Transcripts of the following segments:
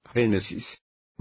Génesis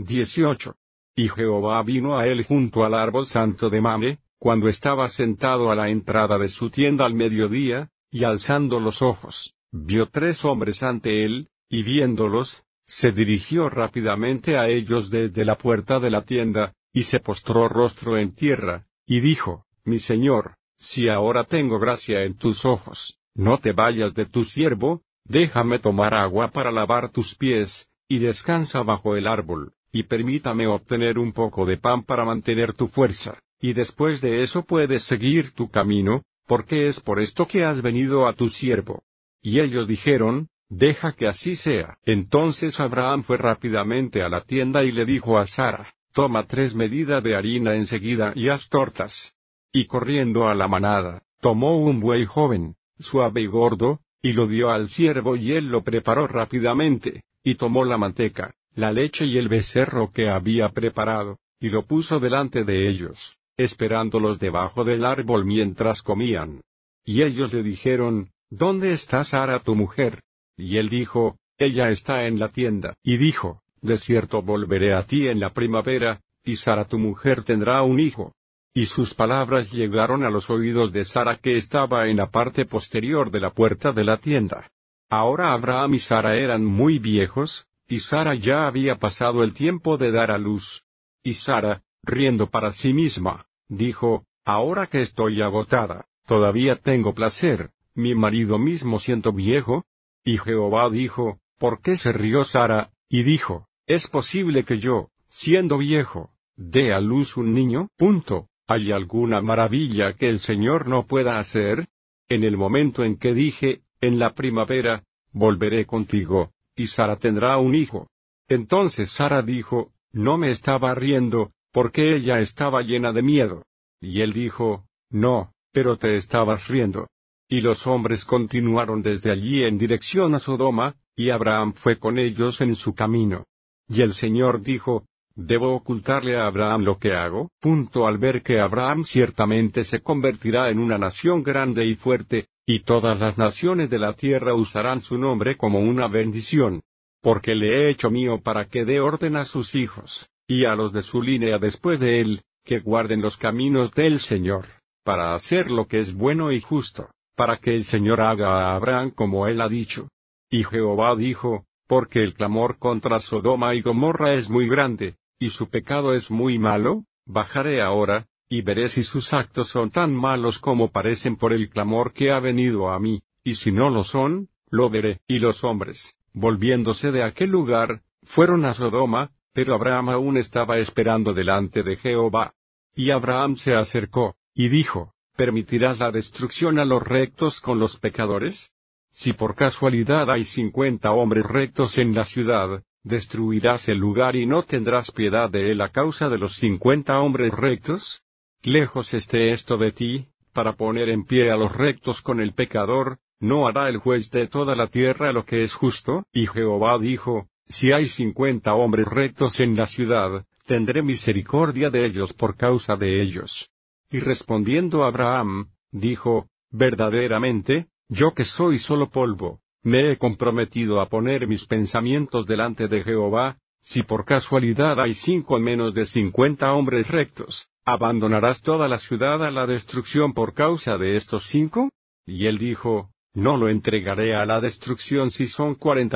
18. Y Jehová vino a él junto al árbol santo de Mamre, cuando estaba sentado a la entrada de su tienda al mediodía, y alzando los ojos, vio 3 hombres ante él, y viéndolos, se dirigió rápidamente a ellos desde la puerta de la tienda, y se postró rostro en tierra, y dijo: Mi señor, si ahora tengo gracia en tus ojos, no te vayas de tu siervo, déjame tomar agua para lavar tus pies, y descansa bajo el árbol, y permítame obtener un poco de pan para mantener tu fuerza, y después de eso puedes seguir tu camino, porque es por esto que has venido a tu siervo. Y ellos dijeron: Deja que así sea. Entonces Abraham fue rápidamente a la tienda y le dijo a Sara: Toma 3 medidas de harina enseguida y haz tortas. Y corriendo a la manada, tomó un buey joven, suave y gordo, y lo dio al siervo y él lo preparó rápidamente, y tomó la manteca, la leche y el becerro que había preparado, y lo puso delante de ellos, esperándolos debajo del árbol mientras comían. Y ellos le dijeron: ¿Dónde está Sara tu mujer? Y él dijo: Ella está en la tienda. Y dijo: De cierto volveré a ti en la primavera, y Sara tu mujer tendrá un hijo. Y sus palabras llegaron a los oídos de Sara, que estaba en la parte posterior de la puerta de la tienda. Ahora Abraham y Sara eran muy viejos, y Sara ya había pasado el tiempo de dar a luz. Y Sara, riendo para sí misma, dijo: Ahora que estoy agotada, todavía tengo placer, mi marido mismo siendo viejo. Y Jehová dijo: ¿Por qué se rió Sara? Y dijo: ¿Es posible que yo, siendo viejo, dé a luz un niño? ¿Hay alguna maravilla que el Señor no pueda hacer? En el momento en que dije: En la primavera, volveré contigo, y Sara tendrá un hijo. Entonces Sara dijo: No me estaba riendo, porque ella estaba llena de miedo. Y él dijo: No, pero te estabas riendo. Y los hombres continuaron desde allí en dirección a Sodoma, y Abraham fue con ellos en su camino. Y el Señor dijo: ¿Debo ocultarle a Abraham lo que hago? Al ver que Abraham ciertamente se convertirá en una nación grande y fuerte, y todas las naciones de la tierra usarán su nombre como una bendición. Porque le he hecho mío para que dé orden a sus hijos, y a los de su línea después de él, que guarden los caminos del Señor, para hacer lo que es bueno y justo, para que el Señor haga a Abraham como él ha dicho. Y Jehová dijo: Porque el clamor contra Sodoma y Gomorra es muy grande, y su pecado es muy malo, bajaré ahora, y veré si sus actos son tan malos como parecen por el clamor que ha venido a mí, y si no lo son, lo veré. Y los hombres, volviéndose de aquel lugar, fueron a Sodoma, pero Abraham aún estaba esperando delante de Jehová. Y Abraham se acercó, y dijo: ¿Permitirás la destrucción a los rectos con los pecadores? Si por casualidad hay 50 hombres rectos en la ciudad, ¿destruirás el lugar y no tendrás piedad de él a causa de los 50 hombres rectos? Lejos esté esto de ti, para poner en pie a los rectos con el pecador. ¿No hará el juez de toda la tierra lo que es justo? Y Jehová dijo: Si hay 50 hombres rectos en la ciudad, tendré misericordia de ellos por causa de ellos. Y respondiendo Abraham, dijo: Verdaderamente, yo que soy solo polvo, me he comprometido a poner mis pensamientos delante de Jehová. Si por casualidad hay 5 menos de 50 hombres rectos, ¿abandonarás toda la ciudad a la destrucción por causa de estos 5? Y él dijo: No lo entregaré a la destrucción si son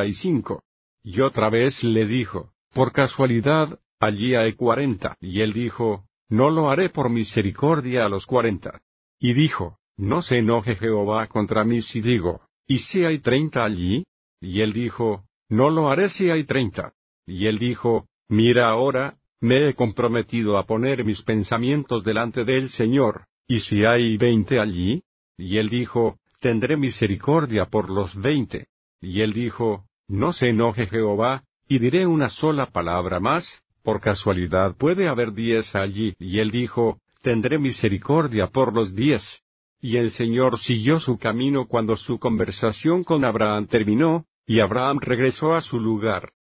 45. Y otra vez le dijo: Por casualidad, allí hay 40. Y él dijo: No lo haré por misericordia a los 40. Y dijo: No se enoje Jehová contra mí si digo: ¿Y si hay 30 allí? Y él dijo: No lo haré si hay 30. Y él dijo: Mira ahora, me he comprometido a poner mis pensamientos delante del Señor, ¿y si hay 20 allí? Y él dijo: Tendré misericordia por los 20. Y él dijo: No se enoje Jehová, y diré una sola palabra más, por casualidad puede haber 10 allí. Y él dijo: Tendré misericordia por los 10. Y el Señor siguió su camino cuando su conversación con Abraham terminó, y Abraham regresó a su lugar.